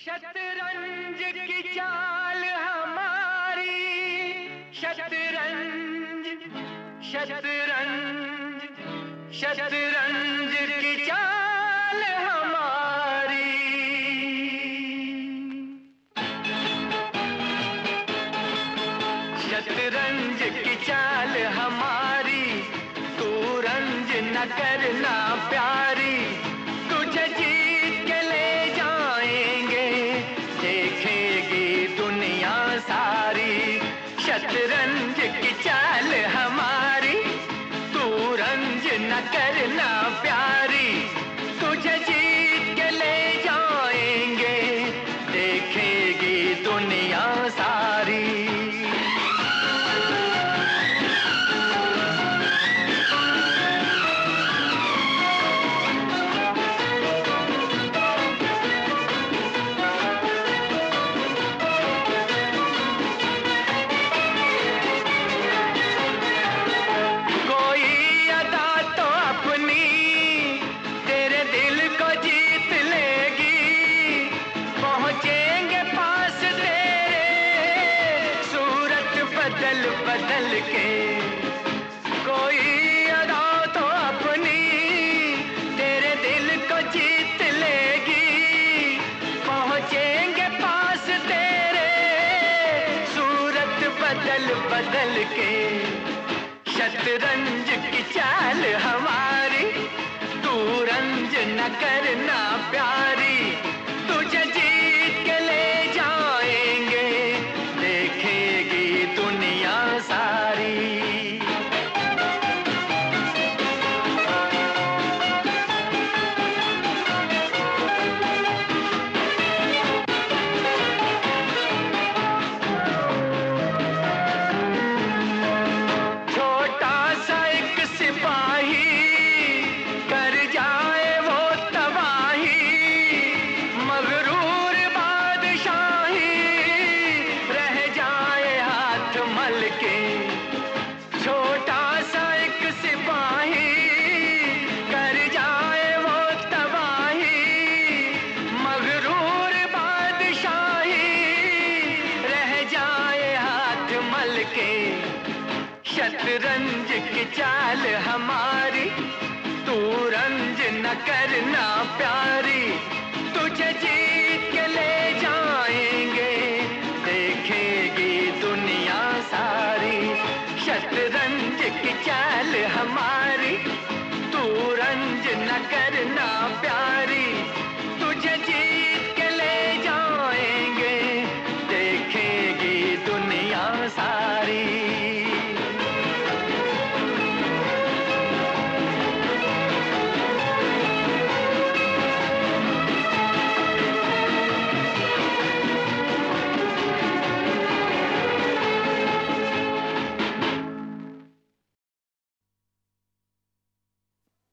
शतरंज की चाल हमारी, शतरंज शतरंज शतरंज की चाल हमारी। शतरंज की चाल हमारी, तू रंज न करना प्यारी। तुझे जीत के ले जाएंगे, देखेगी दुनिया सारी। शतरंज की चाल हमारी, तू रंज न करना प्यारी। तुझे जीत के ले जाएंगे, देखेगी दुनिया सारी। बदल के कोई अदा तो अपनी तेरे दिल को जीत लेगी। पहुंचेंगे पास तेरे, सूरत बदल बदल के। शतरंज की चाल हमारी, तू रंज न करना प्यारी। तुझे जीत के ले जाएंगे, देखेगी दुनिया सारी। छोटा सा एक सिपाही कर जाए वो तबाही, मगरूर बादशाही रह जाए हाथ मल के। छोटा सा एक सिपाही कर जाए वो तबाही, मगरूर बादशाही रह जाए हाथ मल के। शतरंज की चाल हमारी, तू रंज न करना प्यारी। तुझे जीत के ले जाएंगे, देखेगी दुनिया सारी। शतरंज की चाल हमारी।